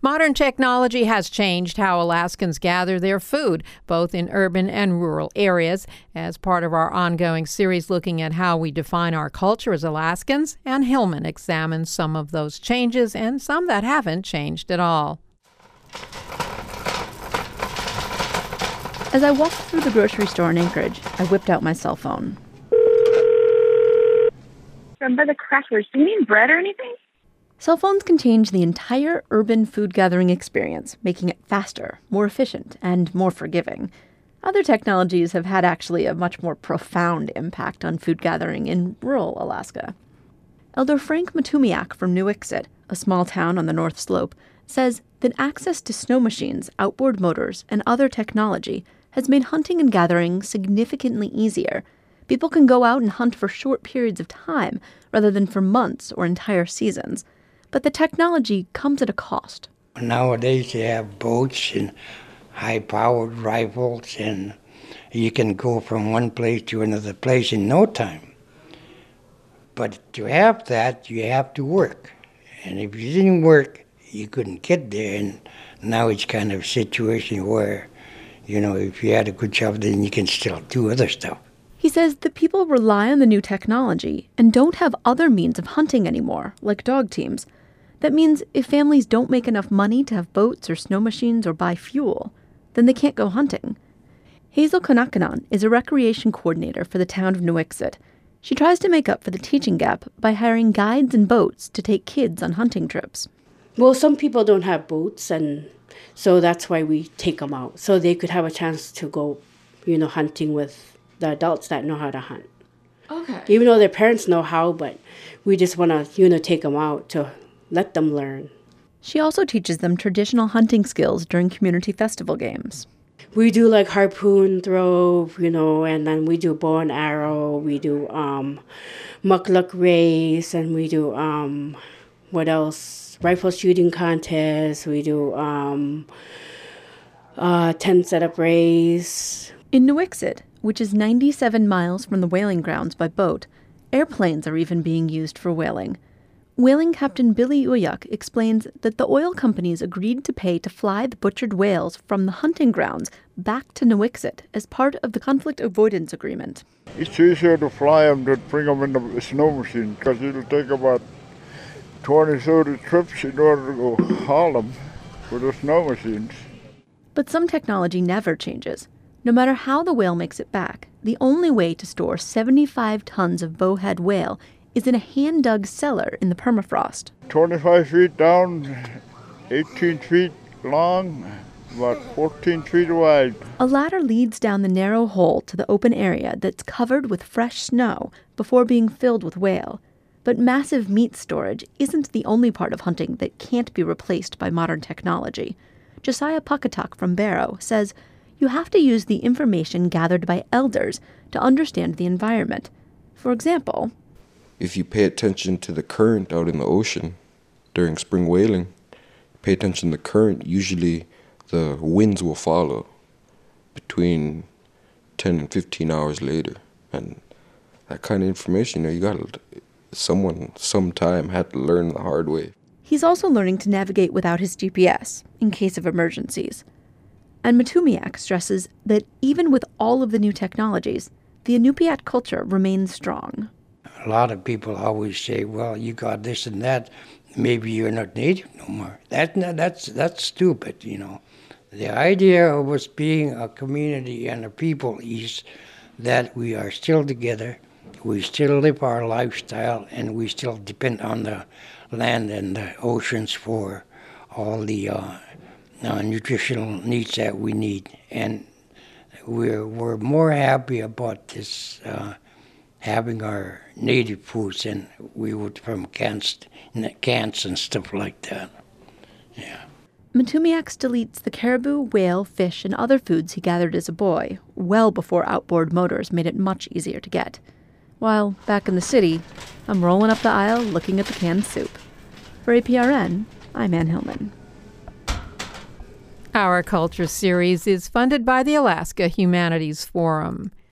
Modern technology has changed how Alaskans gather their food, both in urban and rural areas. As part of our ongoing series looking at how we define our culture as Alaskans, Ann Hillman examines some of those changes and some that haven't changed at all. As I walked through the grocery store in Anchorage, I whipped out my cell phone. By the crackers. Do you need bread or anything? Cell phones can change the entire urban food gathering experience, making it faster, more efficient, and more forgiving. Other technologies have had actually a much more profound impact on food gathering in rural Alaska. Elder Frank Matumiak from Nuiqsut, a small town on the North Slope, says that access to snow machines, outboard motors, and other technology has made hunting and gathering significantly easier. People can go out and hunt for short periods of time rather than for months or entire seasons. But the technology comes at a cost. Nowadays you have boats and high-powered rifles, and you can go from one place to another place in no time. But to have that, you have to work. And if you didn't work, you couldn't get there. And now it's kind of a situation where, if you had a good job, then you can still do other stuff. He says that people rely on the new technology and don't have other means of hunting anymore, like dog teams. That means if families don't make enough money to have boats or snow machines or buy fuel, then they can't go hunting. Hazel Konakanan is a recreation coordinator for the town of Nuiqsut. She tries to make up for the teaching gap by hiring guides and boats to take kids on hunting trips. Well, some people don't have boats, and so that's why we take them out, so they could have a chance to go, hunting with the adults that know how to hunt. Okay. Even though their parents know how, but we just want to, take them out to let them learn. She also teaches them traditional hunting skills during community festival games. We do like harpoon throw, and then we do bow and arrow. We do mukluk race, and we do, what else? Rifle shooting contest. We do tent setup race. In Nuiqsut, which is 97 miles from the whaling grounds by boat, airplanes are even being used for whaling. Whaling Captain Billy Uyak explains that the oil companies agreed to pay to fly the butchered whales from the hunting grounds back to Nuiqsut as part of the conflict avoidance agreement. It's easier to fly them than bring them in the snow machine, because it'll take about 20, 30 trips in order to go haul them with the snow machines. But some technology never changes. No matter how the whale makes it back, the only way to store 75 tons of bowhead whale is in a hand-dug cellar in the permafrost. 25 feet down, 18 feet long, about 14 feet wide. A ladder leads down the narrow hole to the open area that's covered with fresh snow before being filled with whale. But massive meat storage isn't the only part of hunting that can't be replaced by modern technology. Josiah Puckatuk from Barrow says you have to use the information gathered by elders to understand the environment. For example, if you pay attention to the current out in the ocean during spring whaling, pay attention to the current, usually the winds will follow between 10 and 15 hours later. And that kind of information, someone sometime had to learn the hard way. He's also learning to navigate without his GPS in case of emergencies. And Matumiak stresses that even with all of the new technologies, the Inupiat culture remains strong. A lot of people always say, well, you got this and that, maybe you're not native no more. That's stupid, The idea of us being a community and a people is that we are still together, we still live our lifestyle, and we still depend on the land and the oceans for all the nutritional needs that we need. And we're more happy about this having our native foods than we would from cans and stuff like that. Yeah. Matumiak still eats the caribou, whale, fish, and other foods he gathered as a boy, well before outboard motors made it much easier to get. While, back in the city, I'm rolling up the aisle looking at the canned soup. For APRN, I'm Ann Hillman. Our Culture series is funded by the Alaska Humanities Forum.